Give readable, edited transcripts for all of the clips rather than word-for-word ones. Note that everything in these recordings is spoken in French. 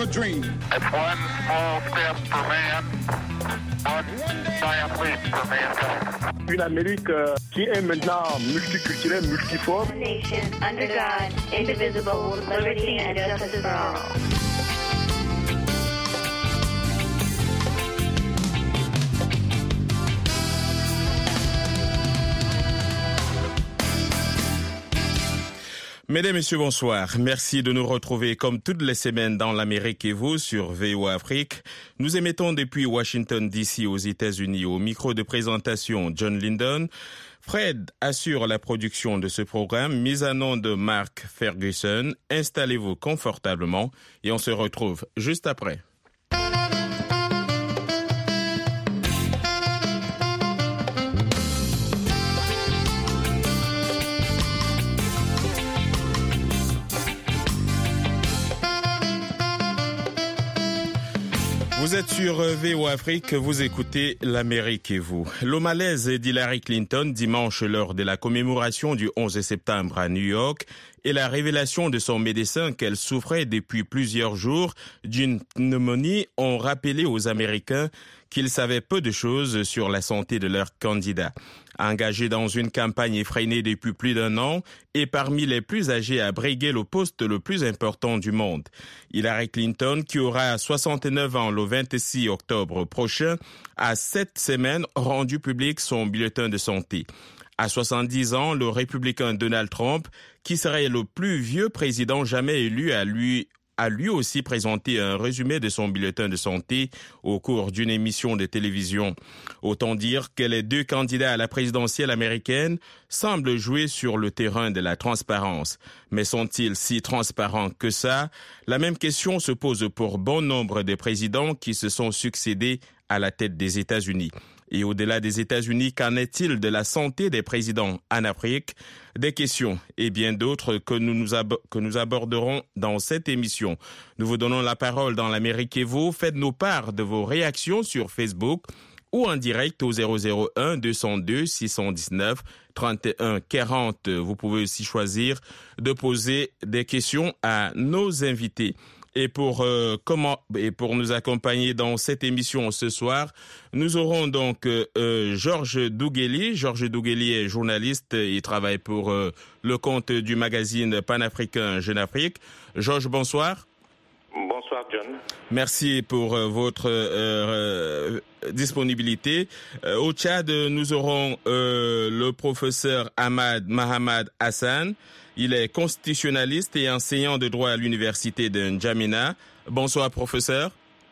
a dream. It's one small step for man, one giant leap for mankind. Une Amérique qui est maintenant multiculturelle, multiforme. Nation under God, indivisible, with liberty and justice for all. Mesdames et messieurs, bonsoir. Merci de nous retrouver comme toutes les semaines dans l'Amérique et vous sur VOA Afrique. Nous émettons depuis Washington DC aux États-Unis. Au micro de présentation, John Lyndon. Fred assure la production de ce programme, mise en onde de Mark Ferguson. Installez-vous confortablement et on se retrouve juste après. Vous êtes sur VOA Afrique, vous écoutez l'Amérique et vous. Le malaise d'Hillary Clinton dimanche lors de la commémoration du 11 septembre à New York et la révélation de son médecin qu'elle souffrait depuis plusieurs jours d'une pneumonie ont rappelé aux Américains qu'ils savaient peu de choses sur la santé de leur candidat. Engagé dans une campagne effrénée depuis plus d'1 an et parmi les plus âgés à briguer le poste le plus important du monde. Hillary Clinton, qui aura 69 ans le 26 octobre prochain, a 7 semaines rendu public son bulletin de santé. À 70 ans, le républicain Donald Trump, qui serait le plus vieux président jamais élu, a lui aussi présenté un résumé de son bulletin de santé au cours d'une émission de télévision. Autant dire que les deux candidats à la présidentielle américaine semblent jouer sur le terrain de la transparence. Mais sont-ils si transparents que ça? La même question se pose pour bon nombre de présidents qui se sont succédés à la tête des États-Unis. Et au-delà des États-Unis, qu'en est-il de la santé des présidents en Afrique? Des questions et bien d'autres que nous aborderons dans cette émission. Nous vous donnons la parole dans l'Amérique et vous. Faites-nous part de vos réactions sur Facebook ou en direct au 001 202 619 31 40. Vous pouvez aussi choisir de poser des questions à nos invités. Et pour nous accompagner dans cette émission ce soir, nous aurons donc Georges Dougueli. Georges Dougueli est journaliste, il travaille pour le compte du magazine panafricain Jeune Afrique. Georges, bonsoir. Bonsoir John. Merci pour votre disponibilité. Au Tchad, nous aurons le professeur Ahmad Mahamad Hassan. Il est constitutionnaliste et enseignant de droit à l'université de N'Djamena. Bonsoir, professeur.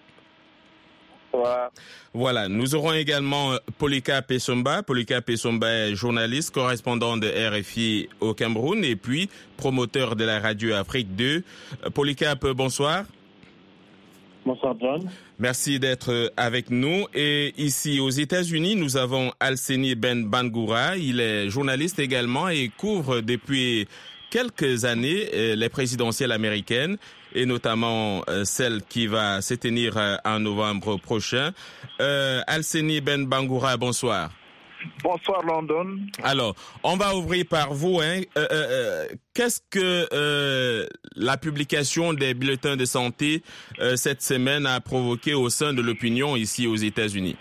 Bonsoir. Voilà, nous aurons également Polycarpe Essomba. Polycarpe Essomba est journaliste, correspondant de RFI au Cameroun et puis promoteur de la radio Afrique 2. Polycarpe, bonsoir. Bonsoir John. Merci d'être avec nous. Et ici aux États-Unis, nous avons Alseni Ben Bangoura. Il est journaliste également et couvre depuis quelques années les présidentielles américaines et notamment celle qui va se tenir en novembre prochain. Alseni Ben Bangoura, bonsoir. Bonsoir London. Alors, on va ouvrir par vous. Qu'est-ce que la publication des bulletins de santé cette semaine a provoqué au sein de l'opinion ici aux États-Unis?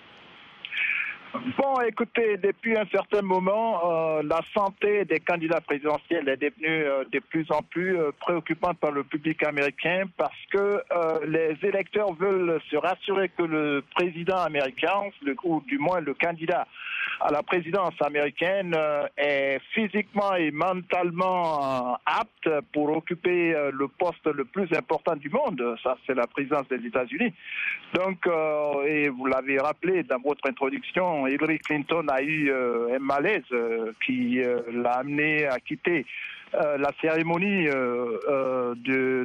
Bon, écoutez, depuis un certain moment, la santé des candidats présidentiels est devenue de plus en plus préoccupante par le public américain parce que les électeurs veulent se rassurer que le président américain, ou du moins le candidat à la présidence américaine, est physiquement et mentalement apte pour occuper le poste le plus important du monde. Ça, c'est la présidence des États-Unis. Donc, et vous l'avez rappelé dans votre introduction, Hillary Clinton a eu un malaise qui l'a amené à quitter la cérémonie de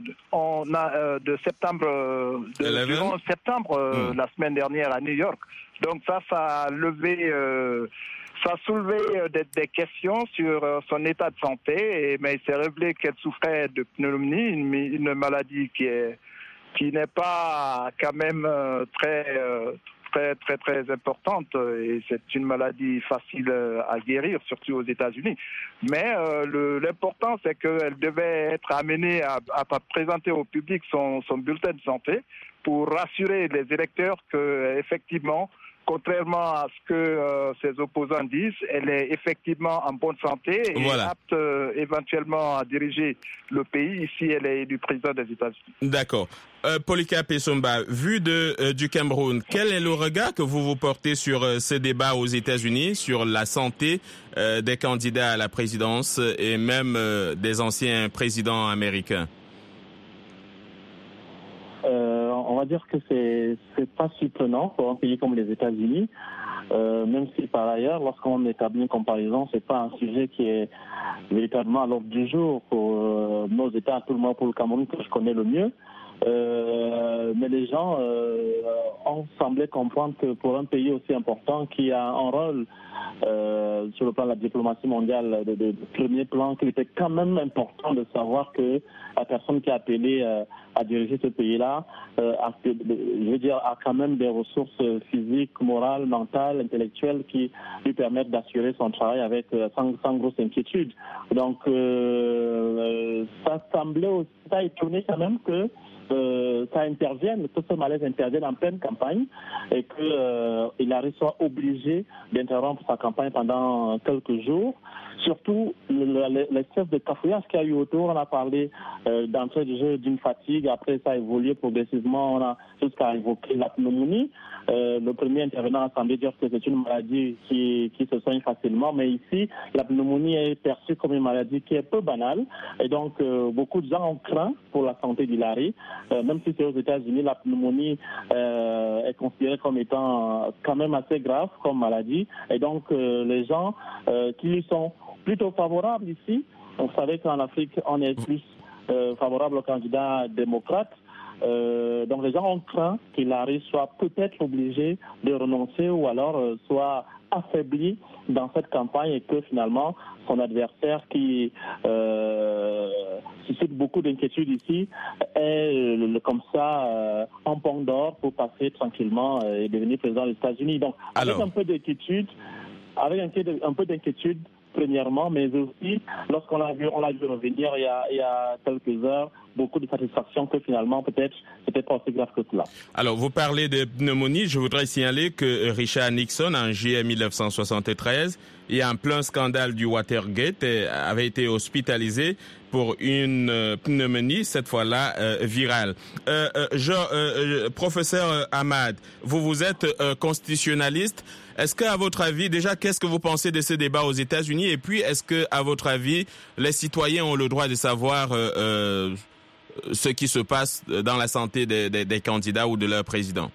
septembre, du 11 septembre, la semaine dernière à New York. Donc ça a levé, ça a soulevé des questions sur son état de santé, mais il s'est révélé qu'elle souffrait de pneumonie, une maladie qui n'est pas quand même très très très très importante et c'est une maladie facile à guérir, surtout aux États-Unis. Mais l'important, c'est qu'elle devait être amenée à présenter au public son bulletin de santé pour rassurer les électeurs que effectivement, contrairement à ce que ses opposants disent, elle est effectivement en bonne santé et apte éventuellement à diriger le pays. Ici, elle est élue président des États-Unis. D'accord. Polycarpe Essomba, vu du Cameroun, quel est le regard que vous portez sur ce débat aux États-Unis, sur la santé des candidats à la présidence et même des anciens présidents américains? On va dire que c'est pas surprenant pour un pays comme les États-Unis, même si par ailleurs, lorsqu'on établit une comparaison, c'est pas un sujet qui est véritablement à l'ordre du jour pour nos États, tout le monde pour le Cameroun que je connais le mieux. Mais les gens ont semblé comprendre que pour un pays aussi important qui a un rôle sur le plan de la diplomatie mondiale de premier plan, qu'il était quand même important de savoir que la personne qui a appelé à diriger ce pays-là a quand même des ressources physiques, morales, mentales, intellectuelles qui lui permettent d'assurer son travail avec sans grosse inquiétude. Donc ça semblait aussi, ça a étonné quand même que ça intervienne, que ce malaise intervienne en pleine campagne et que Hillary soit obligé d'interrompre sa campagne pendant quelques jours. Surtout l'espèce de cafouillage qu'il y a eu autour. On a parlé d'entrée du jeu d'une fatigue, après ça a évolué progressivement, on a jusqu'à évoquer la pneumonie. Le premier intervenant a semblé dire que c'est une maladie qui se soigne facilement, mais ici, la pneumonie est perçue comme une maladie qui est peu banale et donc beaucoup de gens ont craint pour la santé d'Hillary. Même si c'est aux États-Unis, la pneumonie est considérée comme étant quand même assez grave comme maladie. Et donc, les gens qui lui sont plutôt favorables ici, vous savez qu'en Afrique, on est plus favorable aux candidats démocrates. Donc, les gens ont craint qu'Hillary soit peut-être obligée de renoncer ou alors soit affaibli dans cette campagne et que finalement son adversaire qui suscite beaucoup d'inquiétudes ici est comme ça en pont d'or pour passer tranquillement et devenir président des États-Unis. Donc avec un peu d'inquiétude, premièrement, mais aussi lorsqu'on l'a vu revenir il y a quelques heures, beaucoup de satisfaction que finalement peut-être c'était pas aussi grave que cela. Alors vous parlez de pneumonie, je voudrais signaler que Richard Nixon en juillet 1973 et en plein scandale du Watergate avait été hospitalisé pour une pneumonie, cette fois-là virale. Professeur Ahmad, vous êtes constitutionnaliste. Est-ce que, à votre avis, déjà, qu'est-ce que vous pensez de ce débat aux États-Unis? Et puis, est-ce que, à votre avis, les citoyens ont le droit de savoir ce qui se passe dans la santé des candidats ou de leur président?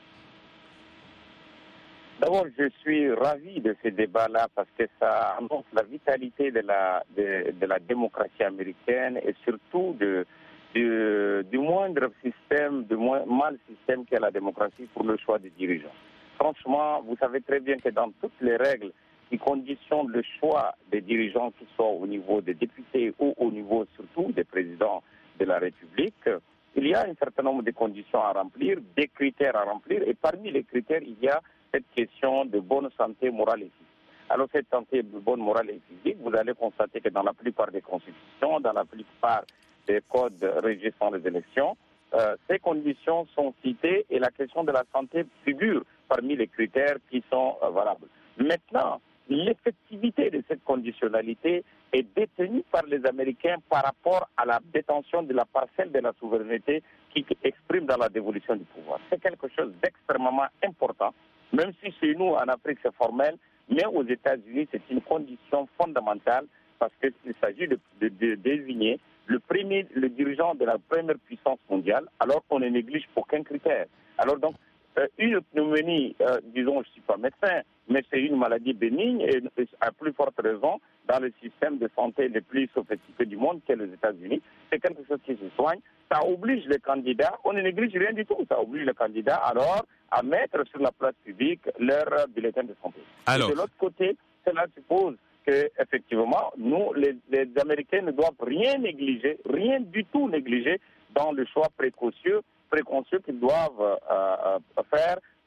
D'abord, je suis ravi de ce débat-là parce que ça annonce la vitalité de la démocratie américaine et surtout du moindre système, mal système qu'est la démocratie pour le choix des dirigeants. Franchement, vous savez très bien que dans toutes les règles qui conditionnent le choix des dirigeants, qui soient au niveau des députés ou au niveau surtout des présidents de la République, il y a un certain nombre de conditions à remplir, des critères à remplir, et parmi les critères, il y a cette question de bonne santé morale et physique. Alors cette santé bonne morale et physique, vous allez constater que dans la plupart des constitutions, dans la plupart des codes régissant les élections, ces conditions sont citées et la question de la santé figure parmi les critères qui sont valables. Maintenant, l'effectivité de cette conditionnalité est détenue par les Américains par rapport à la détention de la parcelle de la souveraineté qui exprime dans la dévolution du pouvoir. C'est quelque chose d'extrêmement important, même si chez nous, en Afrique, c'est formel, mais aux États-Unis, c'est une condition fondamentale parce qu'il s'agit de désigner le dirigeant de la première puissance mondiale, alors qu'on ne néglige aucun critère. Alors donc, une pneumonie, disons, je ne suis pas médecin, mais c'est une maladie bénigne et à plus forte raison dans le système de santé le plus sophistiqué du monde, qui est les États-Unis. C'est quelque chose qui se soigne. Ça oblige les candidats, on ne néglige rien du tout, ça oblige les candidats alors à mettre sur la place publique leur bulletin de santé. Alors, et de l'autre côté, cela suppose qu'effectivement, nous, les Américains ne doivent rien négliger, rien du tout négliger dans le choix préconcieux qu'ils doivent faire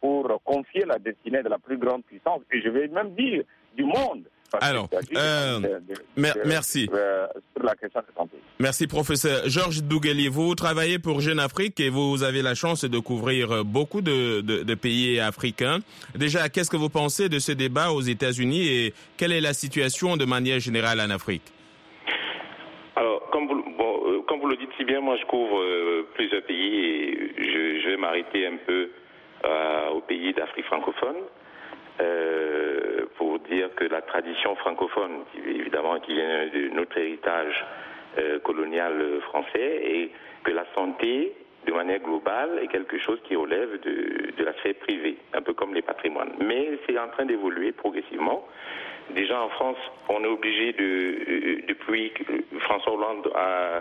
pour confier la destinée de la plus grande puissance, et je vais même dire du monde. Alors, merci. Sur la question de santé. Merci, professeur. Georges Dougueli, vous travaillez pour Jeune Afrique et vous avez la chance de couvrir beaucoup de pays africains. Déjà, qu'est-ce que vous pensez de ce débat aux États-Unis et quelle est la situation de manière générale en Afrique? Alors, comme vous le dites si bien, moi je couvre plusieurs pays et je vais m'arrêter un peu aux pays d'Afrique francophone. Pour dire que la tradition francophone, évidemment, qui vient de notre héritage colonial français, et que la santé, de manière globale, est quelque chose qui relève de la sphère privée, un peu comme les patrimoines. Mais c'est en train d'évoluer progressivement. Déjà en France, on est obligé depuis que François Hollande a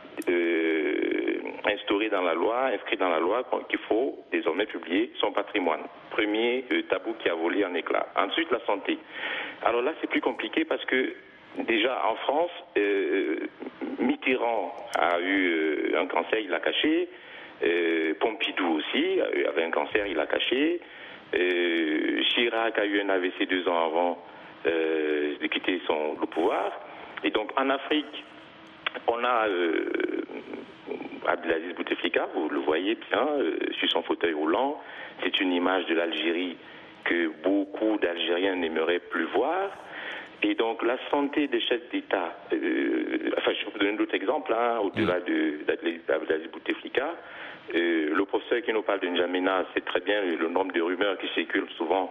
inscrit dans la loi qu'il faut désormais publier son patrimoine. Premier tabou qui a volé en éclats. Ensuite, la santé. Alors là, c'est plus compliqué parce que déjà en France, Mitterrand a eu un cancer, il l'a caché. Pompidou aussi avait un cancer, il l'a caché. Chirac a eu un AVC 2 ans avant de quitter le pouvoir. Et donc en Afrique, on a Abdelaziz Bouteflika, vous le voyez bien, sur son fauteuil roulant. C'est une image de l'Algérie que beaucoup d'Algériens n'aimeraient plus voir. Et donc la santé des chefs d'État, je vais vous donner d'autres exemples, au-delà d'Abdelaziz Bouteflika. Le professeur qui nous parle de N'Djamena, c'est très bien le nombre de rumeurs qui circulent souvent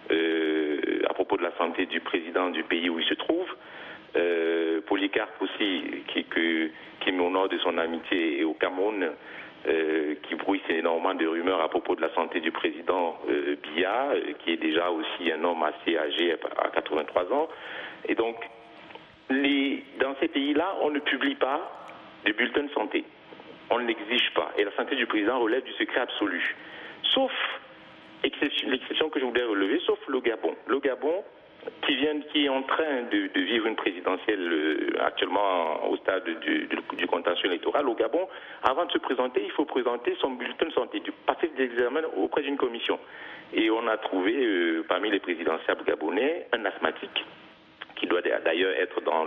à propos de la santé du président du pays où il se trouve. Polycarpe aussi, qui m'honore de son amitié, et au Cameroun, qui bruisse énormément de rumeurs à propos de la santé du président Biya, qui est déjà aussi un homme assez âgé à 83 ans. Et donc, dans ces pays-là, on ne publie pas de bulletin de santé. On ne l'exige pas. Et la santé du président relève du secret absolu. Sauf l'exception que je voudrais relever, sauf le Gabon. Le Gabon, qui est en train de vivre une présidentielle actuellement au stade du contentieux électoral. Au Gabon, avant de se présenter, il faut présenter son bulletin de santé, passer l'examen auprès d'une commission. Et on a trouvé parmi les présidentiables gabonais un asthmatique, qui doit d'ailleurs être dans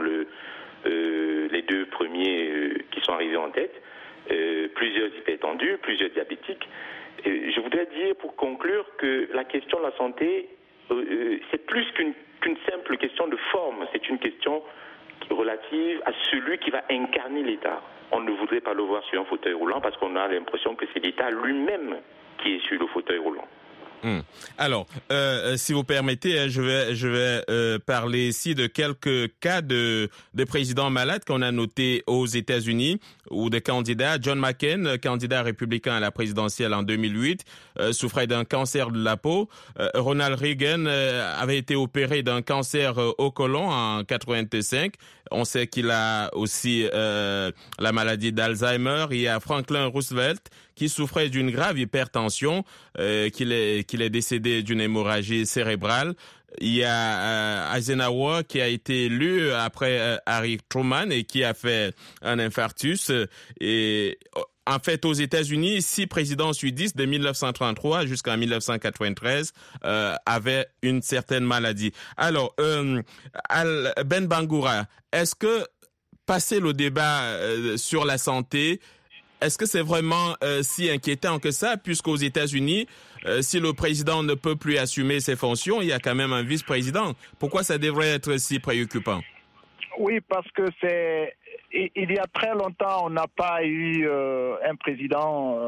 les deux premiers qui sont arrivés en tête, plusieurs hypertendus, plusieurs diabétiques. Je voudrais dire pour conclure que la question de la santé, c'est plus qu'une simple question de forme, c'est une question relative à celui qui va incarner l'État. On ne voudrait pas le voir sur un fauteuil roulant parce qu'on a l'impression que c'est l'État lui-même qui est sur le fauteuil roulant. Alors, si vous permettez, je vais parler ici de quelques cas de présidents malades qu'on a notés aux États-Unis ou de candidats. John McCain, candidat républicain à la présidentielle en 2008, souffrait d'un cancer de la peau. Ronald Reagan avait été opéré d'un cancer au côlon en 85. On sait qu'il a aussi la maladie d'Alzheimer. Il y a Franklin Roosevelt qui souffrait d'une grave hypertension, qu'il est décédé d'une hémorragie cérébrale. Il y a Eisenhower qui a été élu après Harry Truman et qui a fait un infarctus. Et en fait, aux États-Unis, 6 présidents sudistes de 1933 jusqu'à 1993 avaient une certaine maladie. Alors, Ben Bangoura, est-ce que passer le débat sur la santé, est-ce que c'est vraiment si inquiétant que ça, puisqu'aux États-Unis, si le président ne peut plus assumer ses fonctions, il y a quand même un vice-président. Pourquoi ça devrait être si préoccupant? Oui, parce que il y a très longtemps, on n'a pas eu un président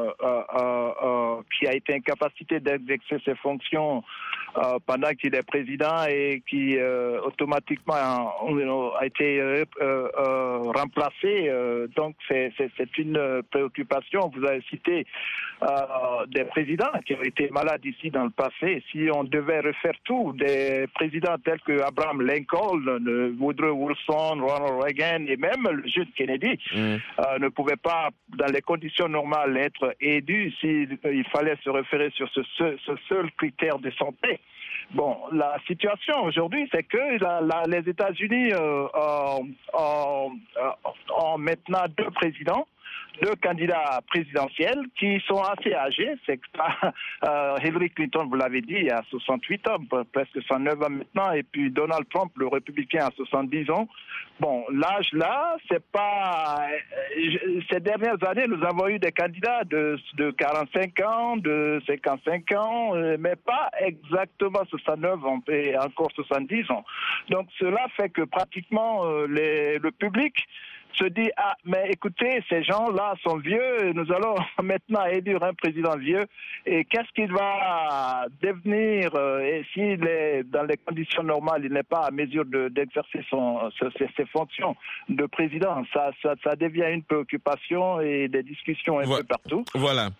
qui a été incapacité d'exercer ses fonctions pendant qu'il est président et qui automatiquement a été remplacé. Donc c'est une préoccupation. Vous avez cité des présidents qui ont été malades ici dans le passé. Si on devait refaire tout, des présidents tels que Abraham Lincoln, Woodrow Wilson, Ronald Reagan et même le jeune Kennedy ne pouvaient pas, dans les conditions normales, être élus s'il fallait se référer sur ce seul critère de santé. Bon, la situation aujourd'hui, c'est que les États-Unis ont maintenant 2 présidents. deux candidats présidentiels qui sont assez âgés. C'est Hillary Clinton, vous l'avez dit, il a 68 ans, presque 109 ans maintenant, et puis Donald Trump, le républicain, a 70 ans. Bon, l'âge là, c'est pas... Ces dernières années, nous avons eu des candidats de 45 ans, de 55 ans, mais pas exactement 69 ans et encore 70 ans. Donc cela fait que pratiquement le public se dit, ah, mais écoutez, ces gens-là sont vieux, nous allons maintenant élire un président vieux, et qu'est-ce qu'il va devenir, et s'il est dans les conditions normales, il n'est pas à mesure d'exercer ses fonctions de président. Ça devient une préoccupation et des discussions un peu partout. Voilà.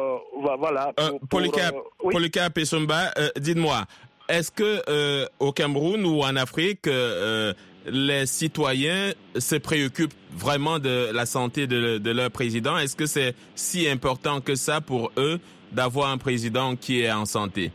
Polycarpe Essomba, dites-moi, est-ce que au Cameroun ou en Afrique, les citoyens se préoccupent vraiment de la santé de leur président? Est-ce que c'est si important que ça pour eux d'avoir un président qui est en santé?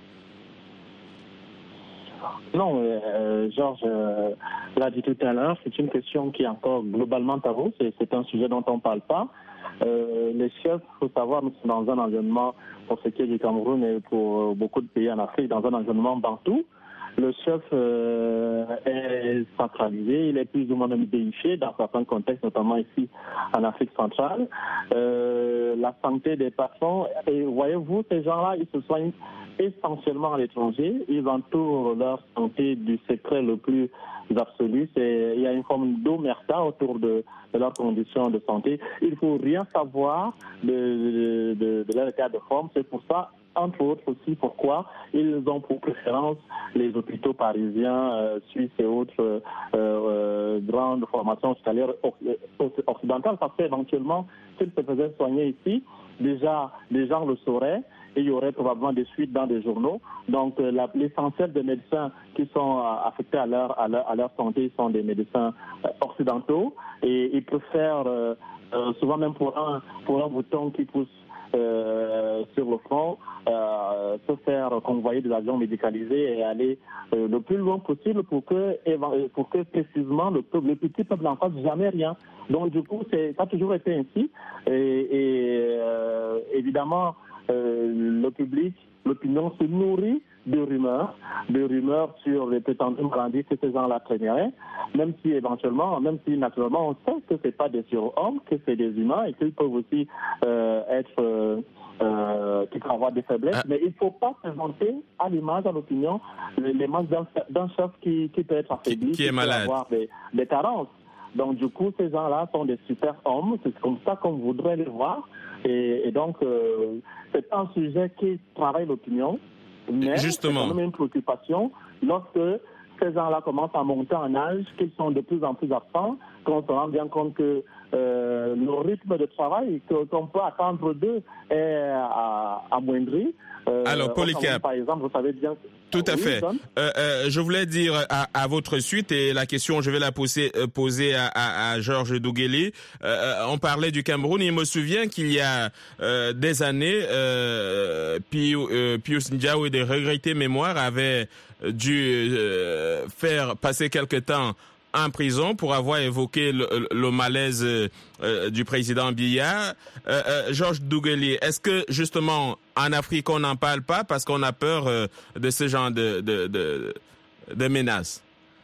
Non, Georges l'a dit tout à l'heure, c'est une question qui est encore globalement tabou, c'est un sujet dont on ne parle pas. Les chefs, il faut savoir, nous sommes dans un environnement, pour ce qui est du Cameroun et pour beaucoup de pays en Afrique, dans un environnement bantou. Le chef est centralisé, il est plus ou moins même déifié dans certains contextes, notamment ici en Afrique centrale. La santé des patients, et voyez-vous, ces gens-là, ils se soignent essentiellement à l'étranger. Ils entourent leur santé du secret le plus absolu. Il y a une forme d'omerta autour de leurs conditions de santé. Il ne faut rien savoir de leur état de forme. C'est pour ça, entre autres aussi, pourquoi ils ont pour préférence les hôpitaux parisiens, suisses et autres grandes formations hospitalières occidentales, parce qu'éventuellement, s'ils se faisaient soigner ici, déjà les gens le sauraient et il y aurait probablement des suites dans des journaux. Donc l'essentiel des médecins qui sont affectés à leur santé sont des médecins occidentaux, et ils préfèrent souvent même pour un bouton qui pousse sur le front, se faire convoyer des avions médicalisés et aller le plus loin possible pour que précisément le petit peuple n'en fasse jamais rien. Donc du coup, ça a toujours été ainsi. Et évidemment, le public, l'opinion se nourrit de rumeurs sur les prétendus maladies que ces gens-là traîneraient, même si naturellement on sait que c'est pas des surhommes, que c'est des humains et qu'ils peuvent aussi qu'ils peuvent avoir des faiblesses, mais il ne faut pas présenter à l'image, à l'opinion, l'image d'un chef qui peut être affaibli, qui est malade, peut avoir des carences. Donc du coup, ces gens-là sont des super hommes, c'est comme ça qu'on voudrait les voir, et donc c'est un sujet qui travaille l'opinion. Mais justement, c'est quand même une préoccupation lorsque ces gens-là commencent à monter en âge, qu'ils sont de plus en plus absents, qu'on se rend bien compte que le rythme de travail qu'on peut attendre d'eux est amoindri. Alors, Polycarpe, par exemple, vous savez bien... Tout à fait. Je voulais dire à votre suite, et la question, je vais la poser à Georges Dougueli. On parlait du Cameroun. Il me souvient qu'il y a des années, Pius Ndiaye, de regretter mémoire, avait dû faire passer quelque temps en prison pour avoir évoqué le malaise du président Biya. Georges Dougueli, est-ce que justement en Afrique on n'en parle pas parce qu'on a peur de ce genre de menaces?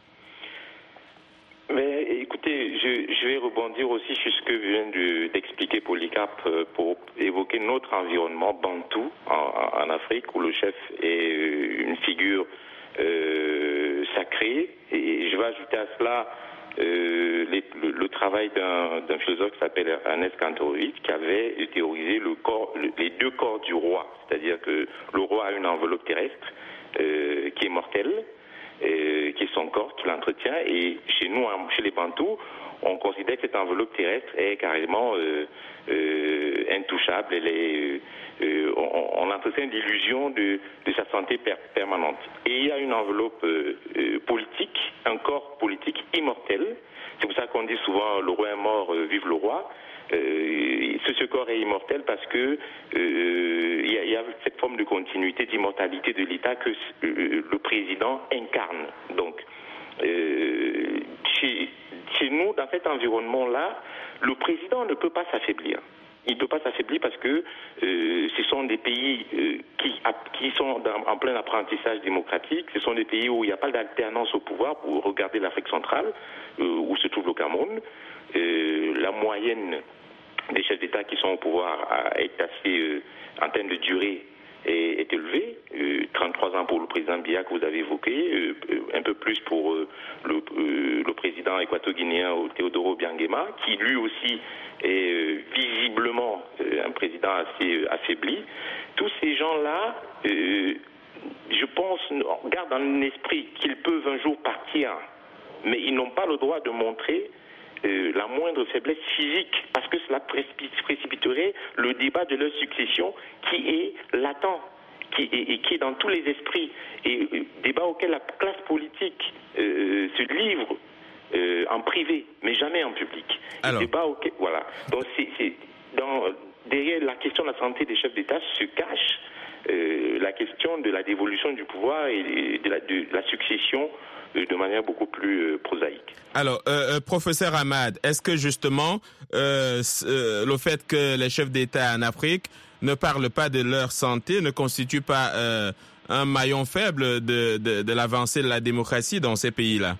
Mais écoutez, je vais rebondir aussi sur ce que vient d'expliquer Polycarpe pour évoquer notre environnement bantou en Afrique, où le chef est une figure sacré, et je vais ajouter à cela le travail d'un philosophe qui s'appelle Ernest Kantorowicz, qui avait théorisé les deux corps du roi, c'est-à-dire que le roi a une enveloppe terrestre qui est mortelle, qui est son corps, qui l'entretient, et chez nous, chez les Bantous, on considère que cette enveloppe terrestre est carrément intouchable. On entretient l'illusion de sa santé permanente. Et il y a une enveloppe politique, un corps politique immortel. C'est pour ça qu'on dit souvent le roi est mort, vive le roi. Ce corps est immortel parce que il y a cette forme de continuité, d'immortalité de l'État que le président incarne. Donc, chez nous, dans cet environnement-là, le président ne peut pas s'affaiblir. Il ne peut pas s'affaiblir parce que ce sont des pays qui sont en plein apprentissage démocratique. Ce sont des pays où il n'y a pas d'alternance au pouvoir. Pour regarder l'Afrique centrale, où se trouve le Cameroun, la moyenne des chefs d'État qui sont au pouvoir est assez, en termes de durée, est élevé. 33 ans pour le président Biya que vous avez évoqué, un peu plus pour le président équato-guinéen Teodoro Obiangema, qui lui aussi est visiblement un président assez affaibli. Tous ces gens-là, je pense, gardent en esprit qu'ils peuvent un jour partir, mais ils n'ont pas le droit de montrer la moindre faiblesse physique, parce que cela précipiterait le débat de leur succession qui est latent, qui est dans tous les esprits, et débat auquel la classe politique se livre en privé, mais jamais en public. Débat auquel, voilà. Donc derrière la question de la santé des chefs d'État se cache la question de la dévolution du pouvoir et de la succession de manière beaucoup plus prosaïque. Alors, professeur Ahmad, est-ce que justement le fait que les chefs d'État en Afrique ne parlent pas de leur santé ne constitue pas un maillon faible de l'avancée de la démocratie dans ces pays-là?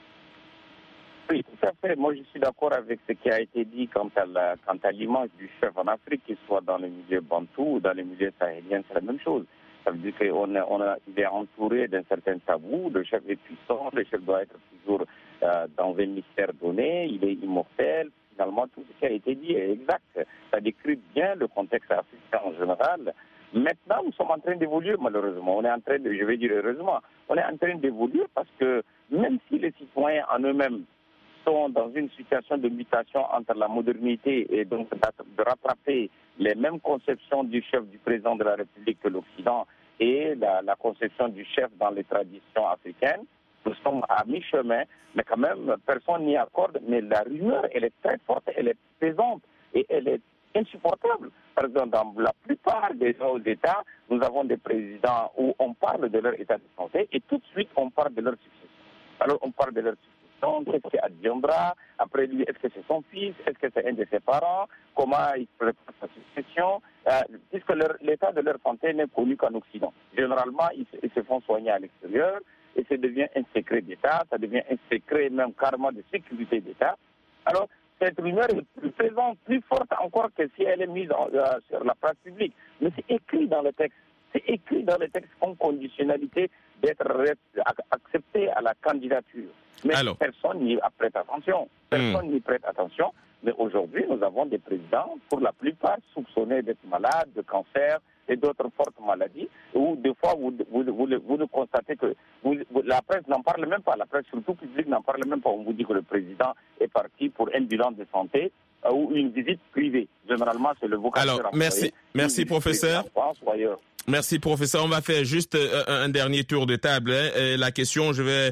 Oui, tout à fait. Moi, je suis d'accord avec ce qui a été dit quant à l'image du chef en Afrique, qu'il soit dans le milieu bantou ou dans le milieu sahélien, c'est la même chose. Ça veut dire qu'il est entouré d'un certain tabou, le chef est puissant, le chef doit être toujours dans un mystère donné, il est immortel. Finalement, tout ce qui a été dit est exact. Ça décrit bien le contexte africain en général. Maintenant, nous sommes en train d'évoluer, malheureusement. Je vais dire heureusement, on est en train d'évoluer parce que même si les citoyens en eux-mêmes sont dans une situation de mutation entre la modernité et donc de rattraper les mêmes conceptions du chef du président de la République que l'Occident et la conception du chef dans les traditions africaines. Nous sommes à mi-chemin, mais quand même, personne n'y accorde. Mais la rumeur, elle est très forte, elle est pesante et elle est insupportable. Par exemple, dans la plupart des autres États, nous avons des présidents où on parle de leur état de santé et tout de suite, on parle de leur succession. Alors, on parle de leur succession. Qu'est-ce que c'est Adjambra? Après lui, est-ce que c'est son fils? Est-ce que c'est un de ses parents? Comment il prépare sa succession? Puisque l'état de leur santé n'est connu qu'en Occident. Généralement, ils se font soigner à l'extérieur et ça devient un secret d'État, ça devient un secret même carrément de sécurité d'État. Alors, cette rumeur est plus présente, plus forte encore que si elle est mise sur la place publique. Mais c'est écrit dans le texte. C'est écrit dans le texte en conditionnalité d'être accepté à la candidature. Mais personne n'y prête attention. Personne n'y prête attention. Mais aujourd'hui, nous avons des présidents, pour la plupart, soupçonnés d'être malades, de cancer et d'autres fortes maladies, où des fois, vous ne constatez que la presse n'en parle même pas. La presse, surtout publique, n'en parle même pas. On vous dit que le président est parti pour un bilan de santé ou une visite privée. Généralement, c'est le vocabulaire. Alors, merci professeur. Merci, professeur. On va faire juste un dernier tour de table. Et la question, je vais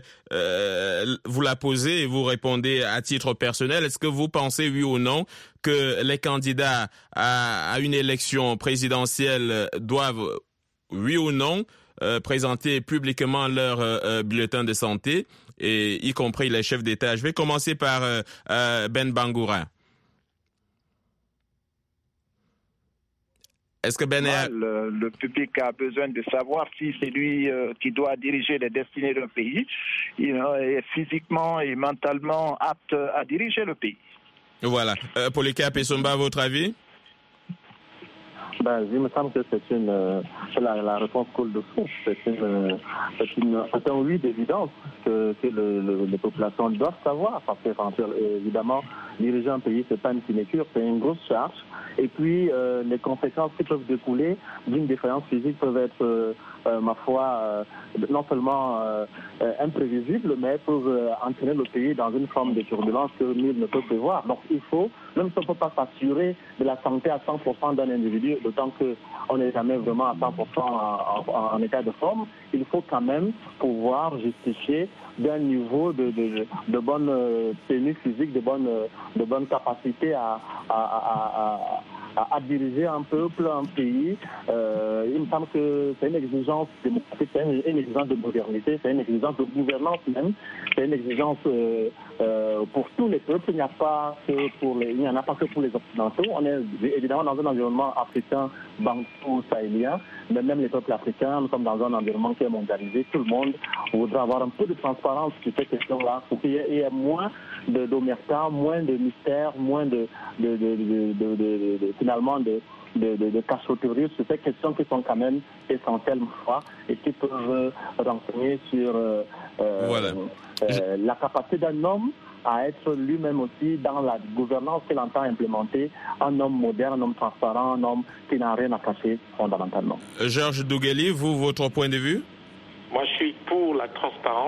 vous la poser et vous répondez à titre personnel. Est-ce que vous pensez, oui ou non, que les candidats à une élection présidentielle doivent, oui ou non, présenter publiquement leur bulletin de santé, et y compris les chefs d'État? Je vais commencer par Ben Bangoura. Est-ce que le public a besoin de savoir si c'est lui qui doit diriger les destinées d'un pays, est physiquement et mentalement apte à diriger le pays. Voilà. Polycarpe Essomba, votre avis? Il me semble que la réponse coule de source. C'est un oui d'évidence que les populations doivent savoir, parce que évidemment, diriger un pays, c'est pas une sinécure, c'est une grosse charge. Et puis, les conséquences qui peuvent découler d'une défaillance physique peuvent être, ma foi, non seulement imprévisibles, mais peuvent entraîner le pays dans une forme de turbulence que nul ne peut prévoir. Donc, il faut, même si on ne peut pas s'assurer de la santé à 100% d'un individu, d'autant qu'on n'est jamais vraiment à 100% en état de forme, il faut quand même pouvoir justifier d'un niveau de bonne tenue physique, de bonne capacité à diriger un peuple, un pays. Il me semble que c'est une exigence démocratique, c'est une exigence de modernité, c'est une exigence de gouvernance même, c'est une exigence pour tous les peuples. Il n'y en a pas que pour les Occidentaux. On est évidemment dans un environnement africain, bantou, sahélien, mais même les peuples africains, nous sommes dans un environnement qui est mondialisé. Tout le monde voudra avoir un peu de transparence sur ces questions-là, pour qu'il y ait moins d'omerta, moins de mystère, moins finalement de cachotterie sur ces questions qui sont quand même essentielles et qui peuvent renseigner sur la capacité d'un homme à être lui-même aussi dans la gouvernance qu'il entend implémenter, un homme moderne, un homme transparent, un homme qui n'a rien à cacher fondamentalement. Georges Dougueli, vous, votre point de vue? Moi, je suis pour la transparence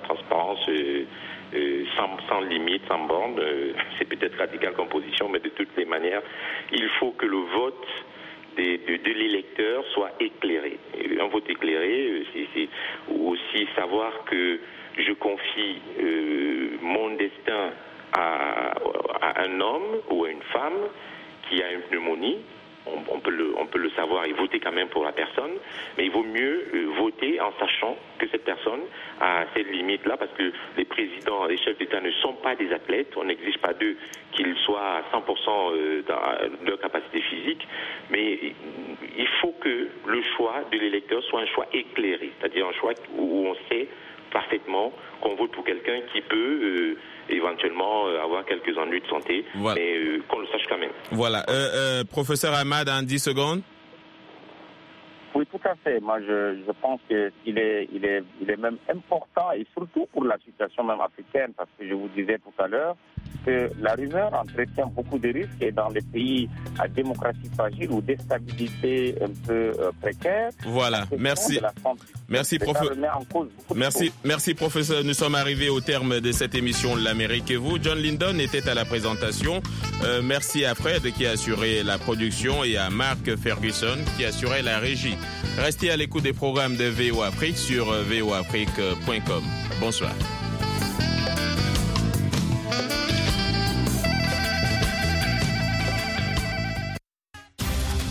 sans limite, sans borne. C'est peut-être radical comme position, mais de toutes les manières, il faut que le vote de l'électeur soit éclairé. Un vote éclairé, c'est aussi savoir que je confie mon destin à un homme ou à une femme qui a une pneumonie. On peut le savoir et voter quand même pour la personne, mais il vaut mieux voter en sachant que cette personne a cette limite-là, parce que les présidents, les chefs d'État ne sont pas des athlètes. On n'exige pas d'eux qu'ils soient à 100% dans leur capacité physique, mais il faut que le choix de l'électeur soit un choix éclairé, c'est-à-dire un choix où on sait parfaitement qu'on vote pour quelqu'un qui peut éventuellement avoir quelques ennuis de santé, mais qu'on le sache quand même. Voilà. Professeur Ahmad, en 10 secondes. Oui, tout à fait. Moi, je pense qu'il est même important, et surtout pour la situation même africaine, parce que je vous disais tout à l'heure que la rumeur entretient beaucoup de risques, et dans les pays à démocratie fragile ou déstabilité un peu précaire. Voilà, merci. Merci, professeur. Nous sommes arrivés au terme de cette émission de l'Amérique et vous. John Lindon était à la présentation. Merci à Fred qui a assuré la production et à Mark Ferguson qui assurait la régie. Restez à l'écoute des programmes de VOA Afrique sur voafrique.com. Bonsoir.